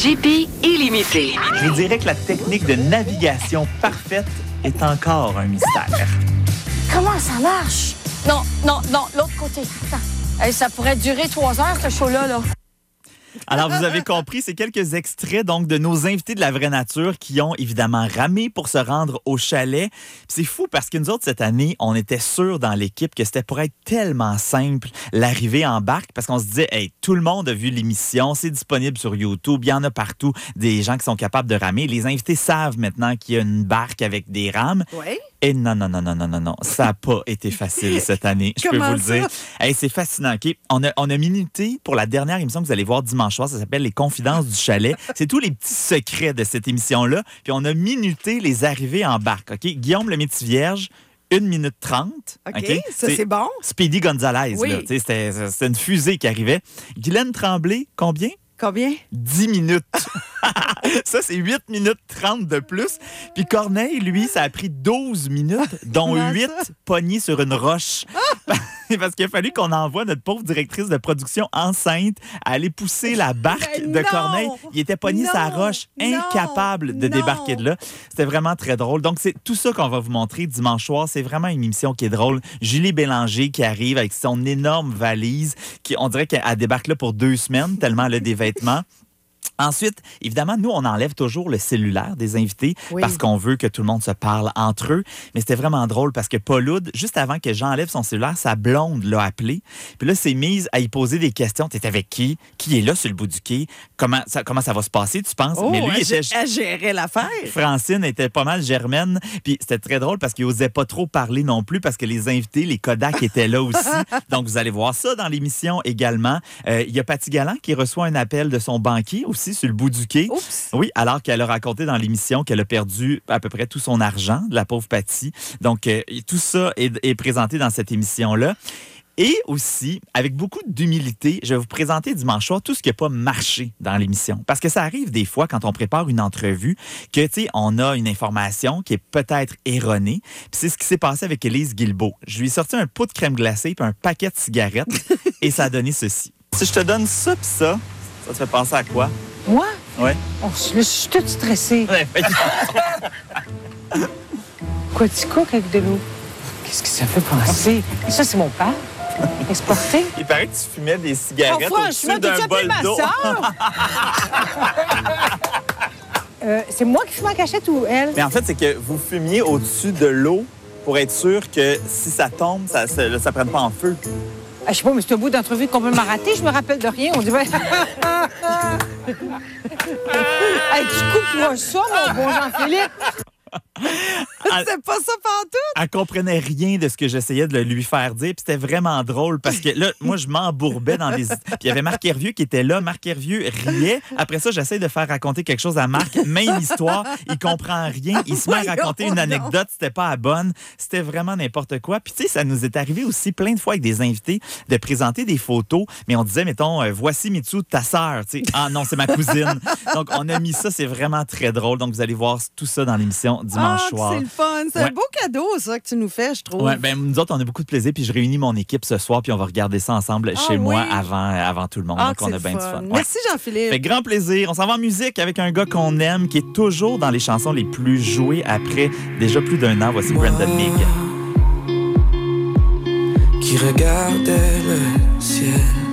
JP illimité. Je vous dirais que la technique de navigation parfaite est encore un mystère. Comment ça marche? Non, l'autre côté. Attends. Hey, ça pourrait durer 3 heures, ce show-là, là. Alors, vous avez compris, c'est quelques extraits donc de nos invités de la vraie nature qui ont évidemment ramé pour se rendre au chalet. Puis c'est fou parce que nous autres, cette année, on était sûrs dans l'équipe que c'était pour être tellement simple l'arrivée en barque parce qu'on se disait, hey, tout le monde a vu l'émission, c'est disponible sur YouTube, il y en a partout des gens qui sont capables de ramer. Les invités savent maintenant qu'il y a une barque avec des rames. Oui. Et non, ça n'a pas été facile cette année, je peux vous le dire. Hey, c'est fascinant, OK? On a minuté pour la dernière émission que vous allez voir dimanche soir, ça s'appelle Les Confidences du chalet. C'est tous les petits secrets de cette émission-là. Puis on a minuté les arrivées en barque, OK? Guillaume le Métis-Vierge, 1 minute 30. OK, ça c'est bon. Speedy Gonzalez, oui. là. C'était une fusée qui arrivait. Guylaine Tremblay, combien? Combien? 10 minutes. Ça, c'est 8 minutes 30 de plus. Puis Corneille, lui, ça a pris 12 minutes, dont 8 pognés sur une roche. Parce qu'il a fallu qu'on envoie notre pauvre directrice de production enceinte à aller pousser la barque de Corneille. Il était pogné sa roche, incapable de débarquer de là. C'était vraiment très drôle. Donc, c'est tout ça qu'on va vous montrer dimanche soir. C'est vraiment une émission qui est drôle. Julie Bélanger qui arrive avec son énorme valise. On dirait qu'elle débarque là pour 2 semaines, tellement elle a des vêtements. Ensuite, évidemment, nous, on enlève toujours le cellulaire des invités parce qu'on veut que tout le monde se parle entre eux. Mais c'était vraiment drôle parce que Pauloude, juste avant que j'enlève son cellulaire, sa blonde l'a appelé. Puis là, s'est mise à y poser des questions. T'es avec qui? Qui est là sur le bout du quai? Comment ça va se passer, tu penses? Oh, mais lui, elle gérait l'affaire. Francine était pas mal germaine. Puis c'était très drôle parce qu'il osait pas trop parler non plus parce que les invités, les Kodak étaient là aussi. Donc, vous allez voir ça dans l'émission également. Il y a Paty Galland qui reçoit un appel de son banquier aussi sur le bout du quai. Oups. Oui, alors qu'elle a raconté dans l'émission qu'elle a perdu à peu près tout son argent, la pauvre Paty. Donc, tout ça est présenté dans cette émission-là. Et aussi, avec beaucoup d'humilité, je vais vous présenter dimanche soir tout ce qui n'a pas marché dans l'émission. Parce que ça arrive des fois, quand on prépare une entrevue, que, tu sais, on a une information qui est peut-être erronée. Puis c'est ce qui s'est passé avec Élise Guilbeault. Je lui ai sorti un pot de crème glacée puis un paquet de cigarettes et ça a donné ceci. Si je te donne ça puis ça te fait penser à quoi? Moi? Oui. Oh, je suis toute stressée. Quoi, tu coques avec de l'eau? Qu'est-ce que ça fait penser? Ça, c'est mon père. Exporté. Il paraît que tu fumais des cigarettes au-dessus d'un bol d'eau. C'est moi qui fume en cachette ou elle? Mais en fait, c'est que vous fumiez au-dessus de l'eau pour être sûr que si ça tombe, ça ne prenne pas en feu. Je sais pas, mais c'est un bout d'entrevue complètement raté. Je me rappelle de rien. On dit... Hey, tu coupes-moi ça, mon bon Jean-Philippe. C'est pas ça pantoute. Elle comprenait rien de ce que j'essayais de lui faire dire. Puis c'était vraiment drôle parce que là, moi, je m'embourbais dans des... Puis il y avait Marc Hervieux qui était là. Marc Hervieux riait. Après ça, j'essaie de faire raconter quelque chose à Marc. Même histoire. Il comprend rien. Il se met à raconter une anecdote. C'était pas la bonne. C'était vraiment n'importe quoi. Puis tu sais, ça nous est arrivé aussi plein de fois avec des invités de présenter des photos. Mais on disait, mettons, voici Mitsou, ta sœur. Tu sais, ah non, c'est ma cousine. Donc, on a mis ça. C'est vraiment très drôle. Donc, vous allez voir tout ça dans l'émission dimanche soir. C'est le fun. C'est un beau cadeau, ça, que tu nous fais, je trouve. Oui, bien, nous autres, on a beaucoup de plaisir. Puis je réunis mon équipe ce soir, puis on va regarder ça ensemble chez moi avant tout le monde. Donc, on a bien du fun. Merci, Jean-Philippe. Fait grand plaisir. On s'en va en musique avec un gars qu'on aime, qui est toujours dans les chansons les plus jouées après déjà plus d'1 an. Voici Brandon Meek. Qui regardait le ciel.